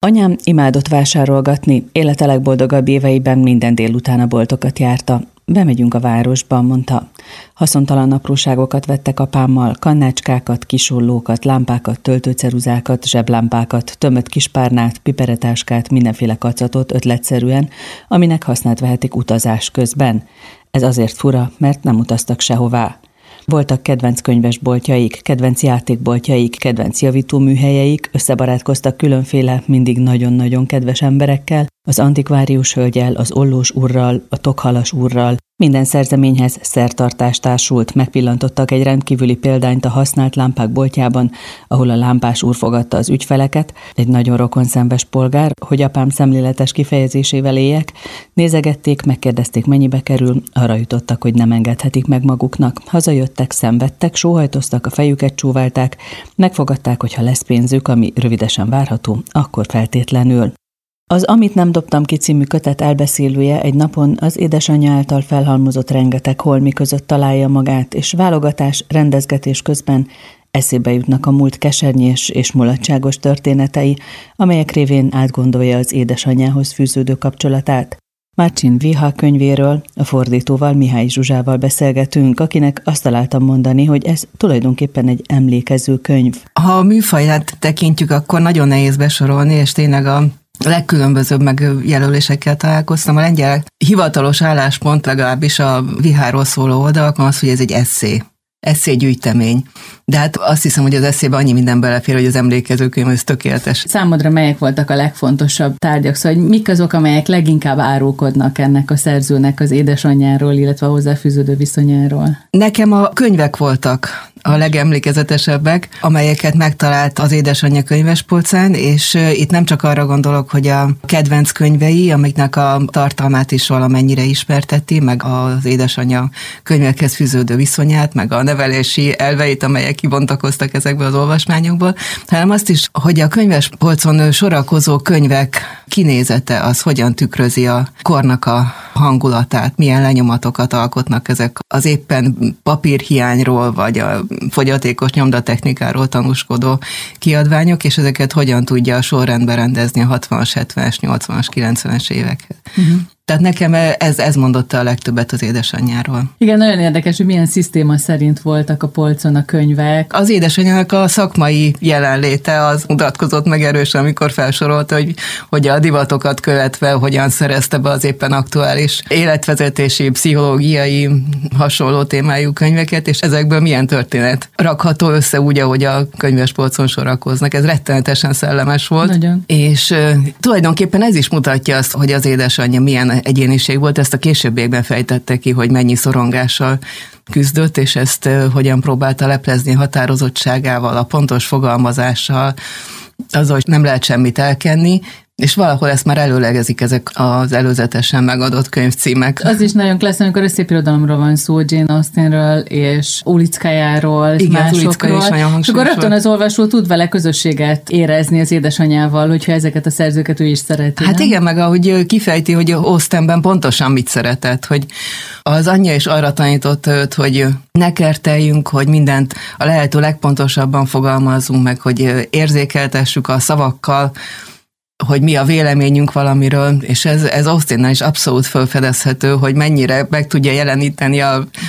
Anyám imádott vásárolgatni, élete legboldogabb éveiben minden délután a boltokat járta. Bemegyünk a városba, mondta. Haszontalan apróságokat vettek apámmal, kannácskákat, kisollókat, lámpákat, töltőceruzákat, zseblámpákat, tömött kispárnát, piperetáskát, mindenféle kacatot ötletszerűen, aminek hasznát vehetik utazás közben. Ez azért fura, mert nem utaztak sehová. Voltak kedvenc könyvesboltjaik, kedvenc játékboltjaik, kedvenc javítóműhelyeik, összebarátkoztak különféle, mindig nagyon-nagyon kedves emberekkel, az antikvárius hölgyel, az ollós úrral, a tokhalas úrral. Minden szerzeményhez szertartás társult, megpillantottak egy rendkívüli példányt a használt lámpák boltjában, ahol a lámpás úr fogadta az ügyfeleket, egy nagyon rokonszenves polgár, hogy apám szemléletes kifejezésével éljek, nézegették, megkérdezték, mennyibe kerül, arra jutottak, hogy nem engedhetik meg maguknak. Hazajöttek, szenvedtek, sóhajtoztak, a fejüket csóválták, megfogadták, hogy ha lesz pénzük, ami rövidesen várható, akkor feltétlenül. Az Amit nem dobtam ki című kötet elbeszélője egy napon az édesanyja által felhalmozott rengeteg holmi között találja magát, és válogatás, rendezgetés közben eszébe jutnak a múlt kesernyés és mulatságos történetei, amelyek révén átgondolja az édesanyjához fűződő kapcsolatát. Marcin Viha könyvéről a fordítóval, Mihály Zsuzsával beszélgetünk, akinek azt találtam mondani, hogy ez tulajdonképpen egy emlékező könyv. Ha a műfaját tekintjük, akkor nagyon nehéz besorolni, és tényleg a legkülönbözőbb megjelölésekkel találkoztam. A lengyel hivatalos álláspont, legalábbis a Viháról szóló oldalakon az, hogy ez egy esszégyűjtemény. De hát azt hiszem, hogy az eszébe annyi minden belefér, hogy az emlékezőkönyv ez tökéletes. Számodra melyek voltak a legfontosabb tárgyak? Szóval, hogy mik azok, amelyek leginkább árulkodnak ennek a szerzőnek az édesanyjáról, illetve a hozzáfűződő viszonyáról? Nekem a könyvek voltak a legemlékezetesebbek, amelyeket megtalált az édesanyja könyvespolcán, és itt nem csak arra gondolok, hogy a kedvenc könyvei, amiknek a tartalmát is valamennyire ismerteti, meg az édesanyja könyvekhez fűződő viszonyát, meg a nevelési elveit, amelyek kibontakoztak ezekből az olvasmányokból, hanem azt is, hogy a könyvespolcon sorakozó könyvek kinézete az hogyan tükrözi a kornak a hangulatát, milyen lenyomatokat alkotnak ezek az éppen papírhiányról, vagy a fogyatékos nyomdatechnikáról tanúskodó kiadványok, és ezeket hogyan tudja sorrendbe rendezni a 60-as, 70-es, 80-as, 90-es évekhez. Tehát nekem ez mondotta a legtöbbet az édesanyjáról. Igen, nagyon érdekes, hogy milyen szisztéma szerint voltak a polcon a könyvek. Az édesanyjának a szakmai jelenléte az mutatkozott meg erősen, amikor felsorolta, hogy a divatokat követve hogyan szerezte be az éppen aktuális életvezetési, pszichológiai hasonló témájú könyveket, és ezekből milyen történet rakható össze úgy, ahogy a könyvespolcon sorakoznak. Ez rettenetesen szellemes volt. Nagyon. És tulajdonképpen ez is mutatja azt, hogy az édesanyja milyen egyéniség volt, ezt a későbbiekben fejtette ki, hogy mennyi szorongással küzdött, és ezt hogyan próbálta leplezni határozottságával, a pontos fogalmazással, azzal, hogy nem lehet semmit elkenni, és valahol ezt már előlegezik ezek az előzetesen megadott könyvcímek. Az is nagyon klassz, amikor a szépirodalomról van szó, Jane Austenről és Ulickájáról, és igen, másokról. Is nagyon és akkor rögtön az olvasó tud vele közösséget érezni az édesanyjával, hogyha ezeket a szerzőket ő is szereti. Hát nem? igen, meg ahogy kifejti, hogy Austenben pontosan mit szeretett, hogy az anyja is arra tanította őt, hogy ne kerteljünk, hogy mindent a lehető legpontosabban fogalmazzunk meg, hogy érzékeltessük a szavakkal, hogy mi a véleményünk valamiről, és ez Austennál is abszolút felfedezhető, hogy mennyire meg tudja jeleníteni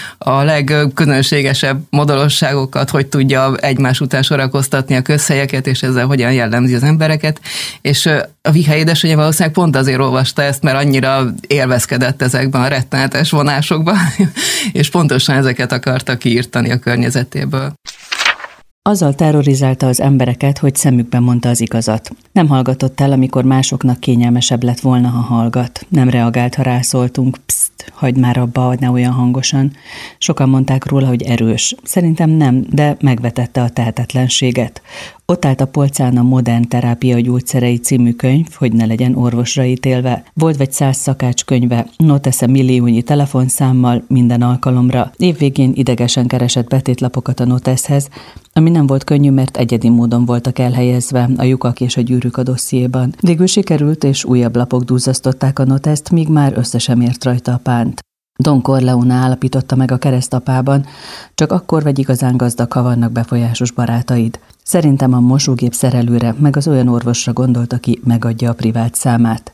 a legközönségesebb modorosságokat, hogy tudja egymás után sorakoztatni a közhelyeket, és ezzel hogyan jellemzi az embereket, és a Viha édesanyja valószínűleg pont azért olvasta ezt, mert annyira élvezkedett ezekben a rettenetes vonásokban, és pontosan ezeket akarta kiírtani a környezetéből. Azzal terrorizálta az embereket, hogy szemükben mondta az igazat. Nem hallgatott el, amikor másoknak kényelmesebb lett volna, ha hallgat. Nem reagált, ha rászóltunk. Pszt, hagyd már abba, ne olyan hangosan. Sokan mondták róla, hogy erős. Szerintem nem, de megvetette a tehetetlenséget. Ott állt a polcán a Modern terápia gyógyszerei című könyv, hogy ne legyen orvosra ítélve. Volt vagy 100 szakács könyve, notesze milliónyi telefonszámmal minden alkalomra. Évvégén idegesen keresett betétlapokat a noteszhez, ami nem volt könnyű, mert egyedi módon voltak elhelyezve a lyukak és a gyűrűk a dossziéban. Végül sikerült, és újabb lapok duzzasztották a noteszt, míg már össze sem ért rajta a pánt. Don Corleone állapította meg a keresztapában, csak akkor vagy igazán gazdag, ha vannak befolyásos barátaid. Szerintem a mosógép szerelőre, meg az olyan orvosra gondolt, aki megadja a privát számát.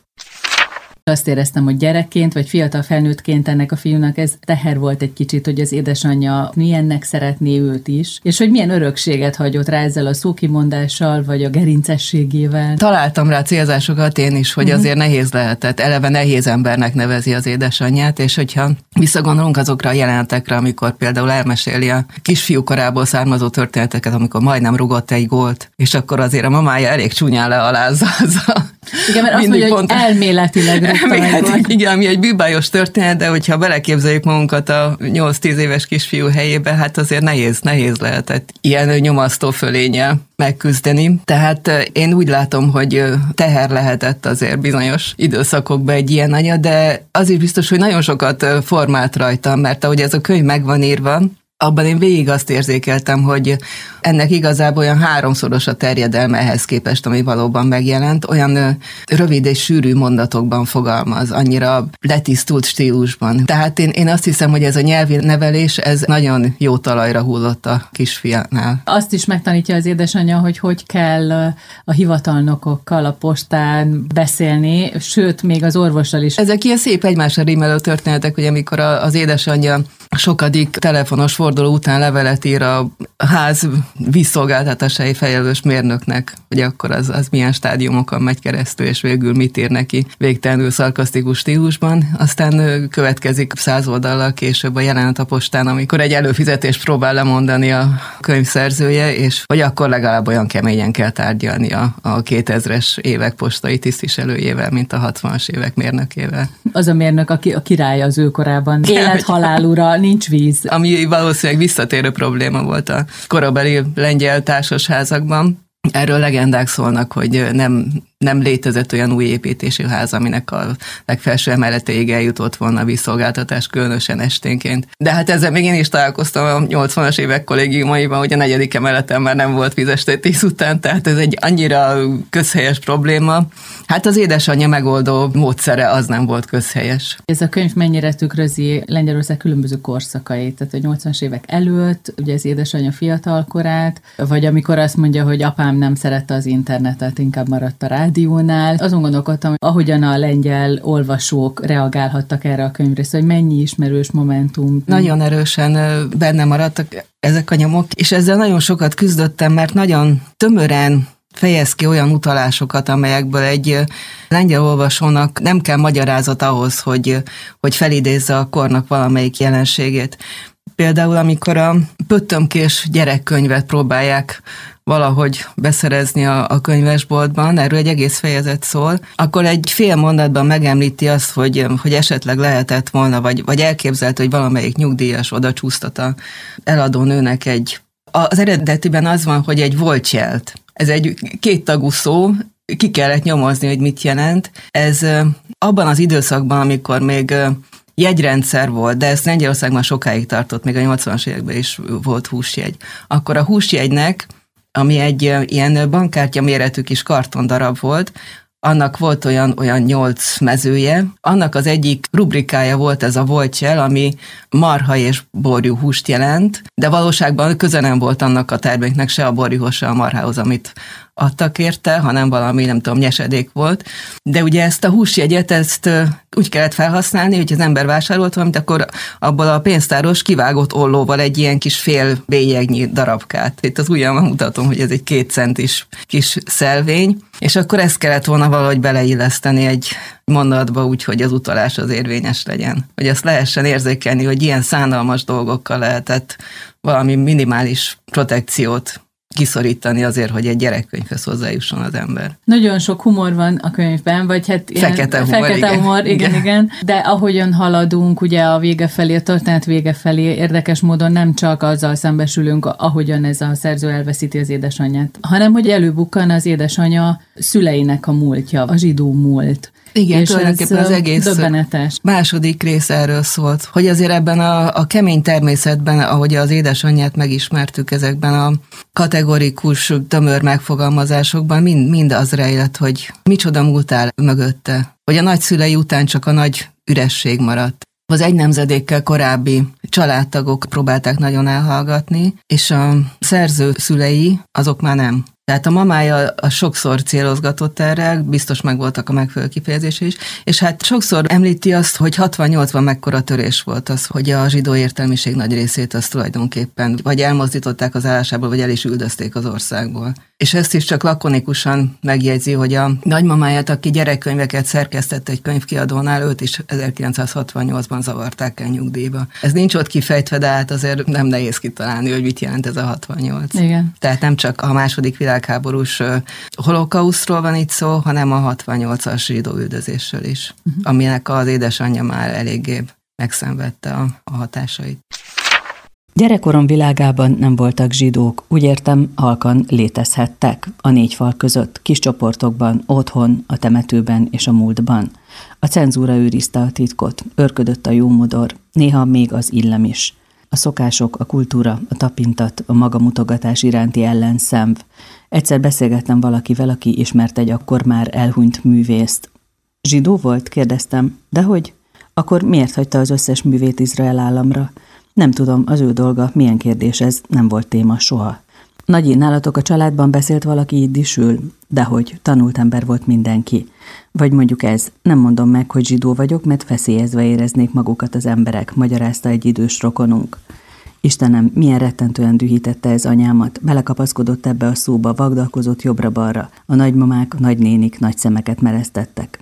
Azt éreztem, hogy gyerekként, vagy fiatal felnőttként ennek a fiúnak ez teher volt egy kicsit, hogy az édesanyja milyennek szeretné őt is, és hogy milyen örökséget hagyott rá ezzel a szókimondással, vagy a gerincességével. Találtam rá célzásokat én is, hogy azért nehéz lehetett. Eleve nehéz embernek nevezi az édesanyját, és hogyha visszagondolunk azokra a jelenetekre, amikor például elmeséli a kisfiú korából származó történeteket, amikor majdnem rugott egy gólt, és akkor azért a mamája elég csúnyán lealázza. Igen, mert azt mondja, hogy elméletileg igen, ami egy bűbájos történet, de hogyha beleképzeljük magunkat a 8-10 éves kisfiú helyébe, hát azért nehéz lehetett ilyen nyomasztó fölénnyel megküzdeni. Tehát én úgy látom, hogy teher lehetett azért bizonyos időszakokban egy ilyen anya, de az is biztos, hogy nagyon sokat formált rajtam, mert ahogy ez a könyv meg van írva, abban én végig azt érzékeltem, hogy ennek igazából olyan 3-szoros a terjedelme ehhez képest, ami valóban megjelent, olyan rövid és sűrű mondatokban fogalmaz, annyira letisztult stílusban. Tehát én azt hiszem, hogy ez a nyelvi nevelés, ez nagyon jó talajra hullott a kisfiánál. Azt is megtanítja az édesanyja, hogy kell a hivatalnokokkal, a postán beszélni, sőt, még az orvossal is. Ezek ilyen szép egymásra rímelő történetek, hogy amikor az édesanyja sokadik telefonos forduló után levelet ír a ház vízszolgáltatásai felelős mérnöknek, hogy akkor az milyen stádiumokon megy keresztül, és végül mit ír neki végtelenül szarkasztikus stílusban. Aztán következik 100 oldallal később a jelenet a postán, amikor egy előfizetést próbál lemondani a könyvszerzője, és hogy akkor legalább olyan keményen kell tárgyalni a 2000-es évek postai tisztviselőjével, mint a 60-as évek mérnökével. Az a mérnök, aki a király az ő korában. Élet-halál ura, nincs víz. Ami valószínűleg visszatérő probléma volt a korabeli lengyel társasházakban. Erről legendák szólnak, hogy nem létezett olyan új építésű ház, aminek a legfelső emeletéig eljutott volna a vízszolgáltatás, különösen esténként. De hát ezzel még én is találkoztam a 80-as évek kollégiumaiban, hogy a 4. emeleten már nem volt víz este 10 után, tehát ez egy annyira közhelyes probléma. Hát az édesanyja megoldó módszere az nem volt közhelyes. Ez a könyv mennyire tükrözi Lengyelország különböző korszakait, tehát a 80-as évek előtt, ugye az édesanyja fiatalkorát, vagy amikor azt mondja, hogy apám nem szerette az internetet, inkább maradt a rádiónál. Azon gondolkodtam, ahogyan a lengyel olvasók reagálhattak erre a könyvre, hogy mennyi ismerős momentum. Nagyon erősen benne maradtak ezek a nyomok, és ezzel nagyon sokat küzdöttem, mert nagyon tömören fejez ki olyan utalásokat, amelyekből egy lengyel olvasónak nem kell magyarázat ahhoz, hogy felidézze a kornak valamelyik jelenségét. Például, amikor a pöttömkés gyerekkönyvet próbálják valahogy beszerezni a könyvesboltban, erről egy egész fejezet szól, akkor egy fél mondatban megemlíti azt, hogy esetleg lehetett volna, vagy elképzelt, hogy valamelyik nyugdíjas oda csúsztat az eladó nőnek az eredetiben az van, hogy egy voltjelt. Ez egy 2 tagú szó, ki kellett nyomozni, hogy mit jelent. Ez abban az időszakban, amikor még jegyrendszer volt, de ez Lengyelországban sokáig tartott, még a 80-as években is volt húsjegy. Akkor a húsjegynek, ami egy ilyen bankkártya méretű kis kartondarab volt, annak volt olyan 8 mezője. Annak az egyik rubrikája volt ez a voltjel, ami marha és borjú húst jelent, de valóságban köze nem volt annak a terméknek se a borjúhoz, se a marhához, amit adtak érte, hanem valami, nem tudom, nyesedék volt. De ugye ezt a húsjegyet, ezt úgy kellett felhasználni, hogy az ember vásárolt valamit, akkor abból a pénztáros kivágott ollóval egy ilyen kis fél bélyegnyi darabkát. Itt az ujjammal mutatom, hogy ez egy 2 centis kis szelvény, és akkor ezt kellett volna valahogy beleilleszteni egy mondatba úgy, hogy az utalás az érvényes legyen. Hogy azt lehessen érzékelni, hogy ilyen szánalmas dolgokkal lehetett valami minimális protekciót kiszorítani azért, hogy egy gyerekkönyvhöz hozzájusson az ember. Nagyon sok humor van a könyvben, vagy hát ilyen fekete humor, igen. De ahogyan haladunk, ugye a vége felé, a történet vége felé érdekes módon nem csak azzal szembesülünk, ahogyan ez a szerző elveszíti az édesanyját, hanem hogy előbukkan az édesanyja szüleinek a múltja, a zsidó múlt. Igen, és tulajdonképpen az egész döbbenetes. Második rész erről szólt, hogy azért ebben a kemény természetben, ahogy az édesanyját megismertük ezekben a kategorikus, tömör megfogalmazásokban, mind az rejlett, hogy micsoda múlt áll mögötte. Hogy a nagyszülei után csak a nagy üresség maradt. az egy nemzedékkel korábbi családtagok próbálták nagyon elhallgatni, és a szerző szülei azok már nem. Tehát a mamája sokszor célozgatott erre, biztos megvoltak a megfelelő kifejezése is, és hát sokszor említi azt, hogy 68-ban mekkora törés volt az, hogy a zsidó értelmiség nagy részét azt tulajdonképpen vagy elmozdították az állásából, vagy el is üldözték az országból. És ezt is csak lakonikusan megjegyzi, hogy a nagymamáját, aki gyerekkönyveket szerkesztett egy könyvkiadónál, őt is 1968-ban zavarták el nyugdíjba. Ez nincs ott kifejtve, de hát azért nem nehéz kitalálni, hogy mit jelent ez a 68. Igen. Tehát nem csak a második világháborús holokausztról van itt szó, hanem a 68-as zsidó üldözésről is, aminek az édesanyja már eléggé megszenvedte a hatásait. Gyerekkorom világában nem voltak zsidók, úgy értem, halkan létezhettek a négy fal között, kis csoportokban, otthon, a temetőben és a múltban. A cenzúra őrizte a titkot, örködött a jómodor, néha még az illem is. A szokások, a kultúra, a tapintat, a magamutogatás iránti ellenszenv. Egyszer beszélgettem valakivel, aki ismert egy akkor már elhunyt művészt. Zsidó volt? Kérdeztem. Dehogy? Akkor miért hagyta az összes művét Izrael államra? Nem tudom, az ő dolga, milyen kérdés ez, nem volt téma soha. Nagyi, nálatok a családban beszélt valaki jiddisül? Dehogy, tanult ember volt mindenki. Vagy mondjuk ez, nem mondom meg, hogy zsidó vagyok, mert feszélyezve éreznék magukat az emberek, magyarázta egy idős rokonunk. Istenem, milyen rettentően dühítette ez anyámat, belekapaszkodott ebbe a szóba, vagdalkozott jobbra-balra. A nagymamák, a nagynénik nagy szemeket meresztettek.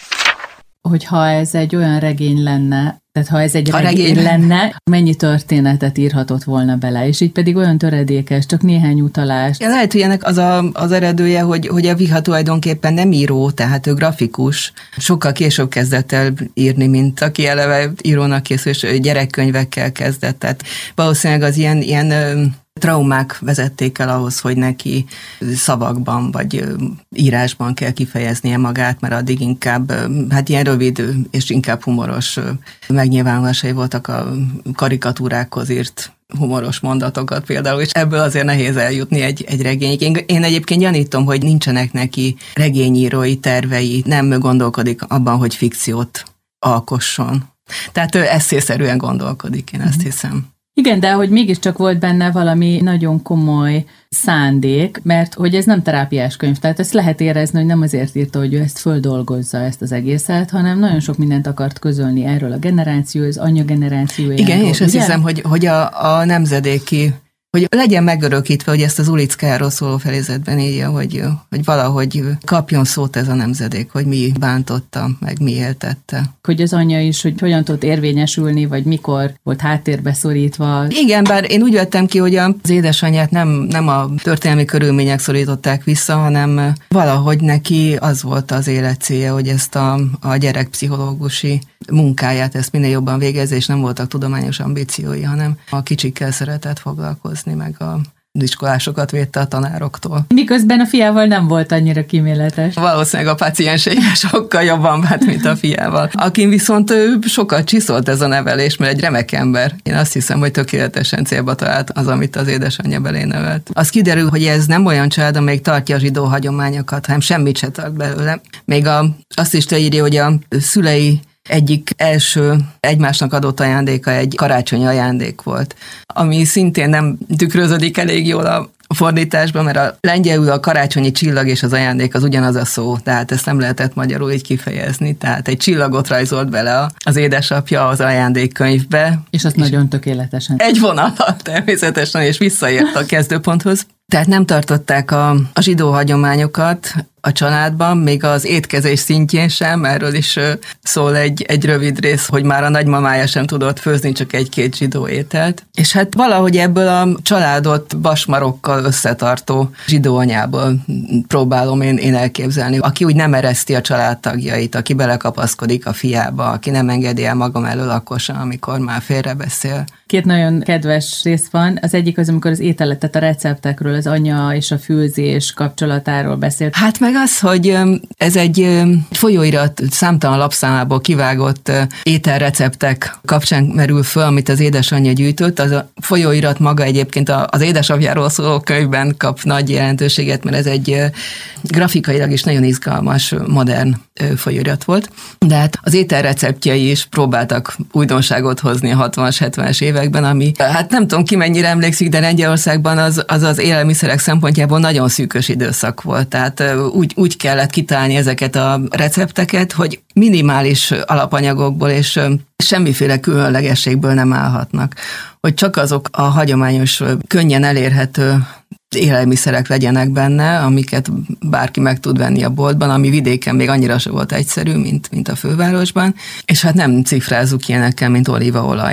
Hogyha ez egy olyan regény lenne, tehát ha ez egy regény lenne, mennyi történetet írhatott volna bele, és így pedig olyan töredékes, csak néhány utalás. Ja, lehet, hogy ennek az eredője, hogy a Viha tulajdonképpen nem író, tehát ő grafikus. Sokkal később kezdett el írni, mint aki eleve írónak készül, és gyerekkönyvekkel kezdett. Tehát valószínűleg az ilyen traumák vezették el ahhoz, hogy neki szavakban vagy írásban kell kifejeznie magát, mert addig inkább, hát ilyen rövid és inkább humoros megnyilvánulásai voltak a karikatúrákhoz írt humoros mondatokat például, és ebből azért nehéz eljutni egy regényig. Én egyébként gyanítom, hogy nincsenek neki regényírói tervei, nem gondolkodik abban, hogy fikciót alkosson. Tehát ő eszészerűen gondolkodik, én ezt hiszem. Igen, de hogy mégiscsak volt benne valami nagyon komoly szándék, mert hogy ez nem terápiás könyv, tehát ezt lehet érezni, hogy nem azért írta, hogy ő ezt földolgozza, ezt az egészet, hanem nagyon sok mindent akart közölni erről a generáció, az anya generációjáról. Igen, és azt hiszem, hogy a nemzedéki, hogy legyen megörökítve, hogy ezt az Ulickáról szóló fejezetben írja, hogy valahogy kapjon szót ez a nemzedék, hogy mi bántotta, meg mi éltette. Hogy az anyja is, hogy hogyan tudott érvényesülni, vagy mikor volt háttérbe szorítva. Igen, bár én úgy vettem ki, hogy az édesanyját nem a történelmi körülmények szorították vissza, hanem valahogy neki az volt az élet célja, hogy ezt a gyerekpszichológusi munkáját ezt minél jobban végezze, és nem voltak tudományos ambíciói, hanem a kicsikkel szeretett foglalkozni, meg a iskolásokat védte a tanároktól. Miközben a fiával nem volt annyira kíméletes. Valószínűleg a pácienseivel sokkal jobban bánt, mint a fiával. Akin viszont sokat csiszolt ez a nevelés, mert egy remek ember. Én azt hiszem, hogy tökéletesen célba talált az, amit az édesanyja belé nevelt. Az kiderül, hogy ez nem olyan család, amelyik tartja a zsidó hagyományokat, hanem semmit se tart belőle. Még azt is leírja, hogy a szülei egyik első egymásnak adott ajándéka egy karácsonyi ajándék volt, ami szintén nem tükröződik elég jól a fordításban, mert a lengyelül a karácsonyi csillag és az ajándék az ugyanaz a szó, tehát ezt nem lehetett magyarul így kifejezni, tehát egy csillagot rajzolt bele az édesapja az ajándékkönyvbe. És azt nagyon tökéletesen. Egy vonalat természetesen, és visszaért a kezdőponthoz. Tehát nem tartották a zsidó hagyományokat a családban, még az étkezés szintjén sem, erről is szól egy rövid rész, hogy már a nagymamája sem tudott főzni csak egy-két zsidó ételt. És hát valahogy ebből a családot basmarokkal összetartó zsidó anyából próbálom én elképzelni, aki úgy nem ereszti a családtagjait, aki belekapaszkodik a fiába, aki nem engedi el magam elől lakosan, amikor már félrebeszél. Két nagyon kedves rész van. Az egyik az, amikor az ételetet, a receptekről, az anya és a főzés kapcsolatáról beszélt. Hát meg az, hogy ez egy folyóirat számtalan lapszámából kivágott ételreceptek kapcsán merül föl, amit az édesanyja gyűjtött. Az a folyóirat maga egyébként az édesapjáról szóló könyvben kap nagy jelentőséget, mert ez egy grafikailag is nagyon izgalmas, modern folyóirat volt, de hát az ételreceptjei is próbáltak újdonságot hozni a 60-as, 70-es években, ami hát nem tudom ki mennyire emlékszik, de Lengyelországban az élelmiszerek szempontjából nagyon szűkös időszak volt, tehát úgy kellett kitalálni ezeket a recepteket, hogy minimális alapanyagokból és semmiféle különlegességből nem állhatnak, hogy csak azok a hagyományos, könnyen elérhető élelmiszerek legyenek benne, amiket bárki meg tud venni a boltban, ami vidéken még annyira se volt egyszerű, mint a fővárosban, és hát nem cifrázzuk ilyenekkel, mint olívaolaj,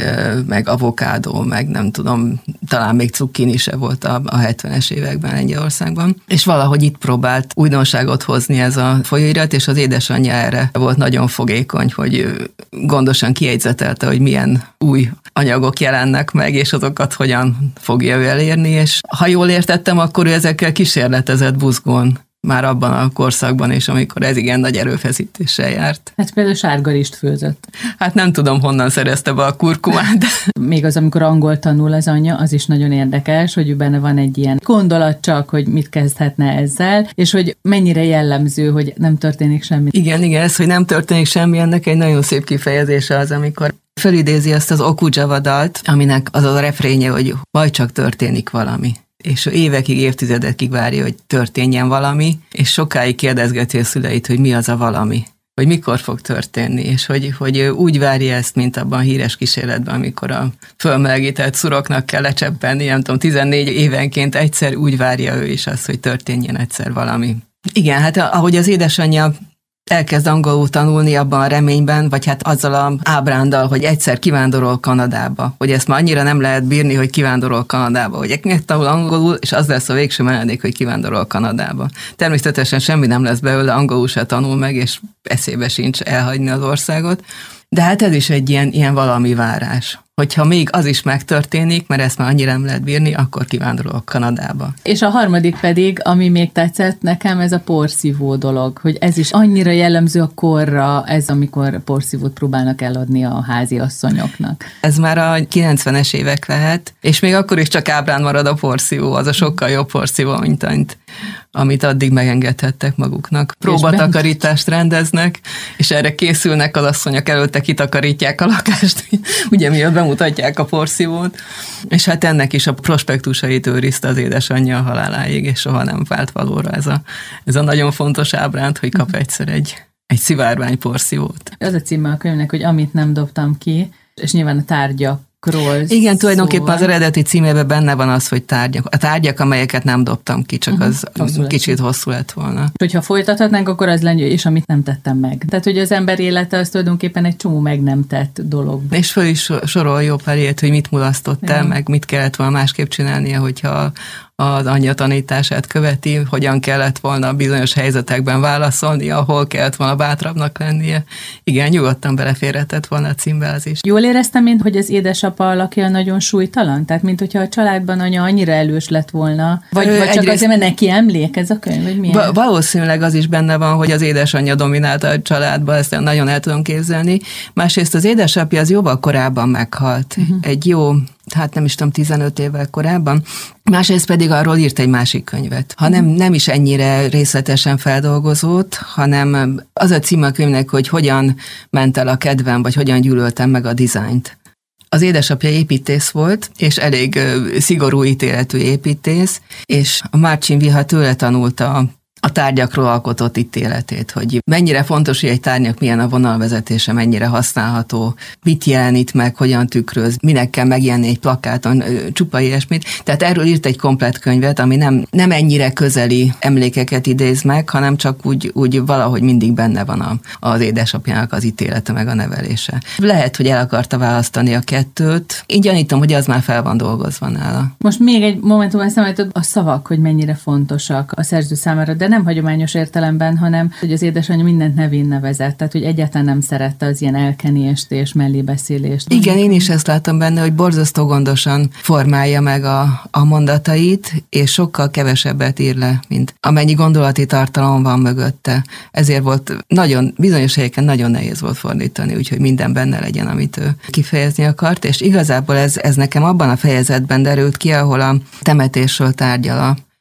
meg avokádó, meg nem tudom, talán még cukkini se volt a 70-es években Lengyelországban, és valahogy itt próbált újdonságot hozni ez a folyóirat, és az édesanyja erre volt nagyon fogékony, hogy gondosan kiegyzetelte, hogy milyen új anyagok jelennek meg, és azokat hogyan fogja ő elérni, és ha jól értettem, akkor ő ezekkel kísérletezett buzgón már abban a korszakban, és amikor ez igen nagy erőfeszítéssel járt. Hát például sárgarist főzött. Hát nem tudom, honnan szerezte be a kurkumát. De... Még az, amikor angol tanul az anyja, az is nagyon érdekes, hogy benne van egy ilyen gondolat csak, hogy mit kezdhetne ezzel, és hogy mennyire jellemző, hogy nem történik semmi. Igen, ez, hogy nem történik semmi, ennek egy nagyon szép kifejezése az, amikor felidézi azt az Okujava dalt, aminek az a refrénye, hogy majd csak történik valami. És évekig, évtizedekig várja, hogy történjen valami, és sokáig kérdezgeti a szüleit, hogy mi az a valami, hogy mikor fog történni, és hogy úgy várja ezt, mint abban a híres kísérletben, amikor a fölmelegített szuroknak kell lecseppenni, nem tudom, 14 évenként egyszer úgy várja ő is azt, hogy történjen egyszer valami. Igen, hát ahogy az édesanyja elkezd angolul tanulni abban a reményben, vagy hát azzal az ábránddal, hogy egyszer kivándorol Kanadába, hogy ezt már annyira nem lehet bírni, hogy kivándorol Kanadába, hogy megtanul angolul, és az lesz a végső menedék, hogy kivándorol Kanadába. Természetesen semmi nem lesz belőle, angolul se tanul meg, és eszébe sincs elhagyni az országot, de hát ez is egy ilyen valami várás. Hogyha még az is megtörténik, mert ezt már annyira nem lehet bírni, akkor kivándorolok Kanadába. És a harmadik pedig, ami még tetszett nekem, ez a porszívó dolog, hogy ez is annyira jellemző a korra, ez amikor porszívót próbálnak eladni a háziasszonyoknak. Ez már a 90-es évek lehet, és még akkor is csak ábrán marad a porszívó, az a sokkal jobb porszívó, mint amit addig megengedhettek maguknak. Próbatakarítást rendeznek, és erre készülnek az asszonyok, előtte kitakarítják a lakást, ugye miatt bemutatják a porszívót, és hát ennek is a prospektusait őrizte az édesanyja a haláláig, és soha nem vált valóra ez a nagyon fontos ábránt, hogy kap egyszer egy szivárvány porszívót. Az a címe a könyvnek, hogy amit nem dobtam ki, és nyilván a tárgyak. Igen, tulajdonképpen az eredeti címében benne van az, hogy a tárgyak, amelyeket nem dobtam ki, csak az kicsit hosszú lett volna. Hogyha folytathatnánk, akkor az lenne, és amit nem tettem meg. Tehát, hogy az ember élete az tulajdonképpen egy csomó meg nem tett dolog. És föl is sorol jó pár ilyet, hogy mit mulasztott el, meg mit kellett volna másképp csinálnia, hogyha az anyja tanítását követi, hogyan kellett volna bizonyos helyzetekben válaszolni, ahol kellett volna bátrabbnak lennie. Igen, nyugodtan beleférhetett volna a címbe az is. Jól éreztem, mint hogy az édesapa alakja nagyon súlytalan? Tehát, mint hogyha a családban anya annyira elős lett volna, vagy csak azért, mert neki emlék ez a könyv, vagy milyen? Valószínűleg az is benne van, hogy az édesanyja dominálta a családba, ezt nagyon el tudom képzelni. Másrészt az édesapja az jóval korábban meghalt. Egy jó, hát nem is tudom, 15 évvel korábban. Másrészt pedig arról írt egy másik könyvet. Ha nem is ennyire részletesen feldolgozott, hanem az a címe a könyvnek, hogy hogyan ment el a kedvem, vagy hogyan gyűlöltem meg a dizájnt. Az édesapja építész volt, és elég szigorú ítéletű építész, és a Marcin Viha tőle tanulta a tárgyakról alkotott ítéletét, hogy mennyire fontos, hogy egy tárgyak milyen a vonalvezetése, mennyire használható, mit jelenít meg, hogyan tükröz, minek kell megjelenni egy plakáton, csupa ilyesmit. Tehát erről írt egy komplett könyvet, ami nem ennyire közeli emlékeket idéz meg, hanem csak úgy valahogy mindig benne van az édesapjának az ítélete meg a nevelése. Lehet, hogy el akarta választani a kettőt. Én gyanítom, hogy az már fel van dolgozva nála. Most még egy momentum eszembe a szavak, hogy mennyire fontosak a szerző számára, de nem hagyományos értelemben, hanem hogy az édesanyja mindent nevén nevezett, tehát hogy egyáltalán nem szerette az ilyen elkenést és mellébeszélést. Igen, én is ezt látom benne, hogy borzasztó gondosan formálja meg a mondatait, és sokkal kevesebbet ír le, mint amennyi gondolati tartalom van mögötte. Ezért volt bizonyos helyeken nagyon nehéz volt fordítani, úgyhogy minden benne legyen, amit ő kifejezni akart, és igazából ez nekem abban a fejezetben derült ki, ahol a temetésről tárgyal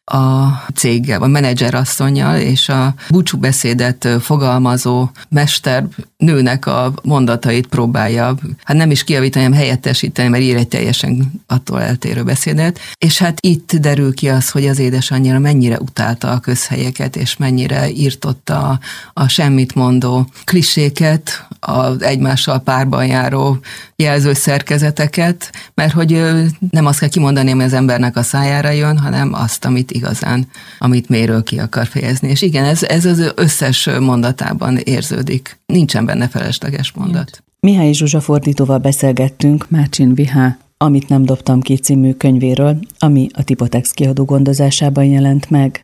a céggel, a menedzserasszonnyal, és a búcsúbeszédet fogalmazó mesternőnek a mondatait próbálja, hát nem is kijavítani, hanem helyettesíteni, mert ír egy teljesen attól eltérő beszédet. És hát itt derül ki az, hogy az édesanyja mennyire utálta a közhelyeket, és mennyire írtotta a semmit mondó kliséket, az egymással párban járó jelzőszerkezeteket, mert hogy nem azt kell kimondani, ami az embernek a szájára jön, hanem azt, amit mélyről ki akar fejezni. És igen, ez az összes mondatában érződik. Nincsen benne felesleges mondat. Mihály Zsuzsa fordítóval beszélgettünk Márcsin Vihá Amit nem dobtam ki című könyvéről, ami a Tipotex kiadó gondozásában jelent meg.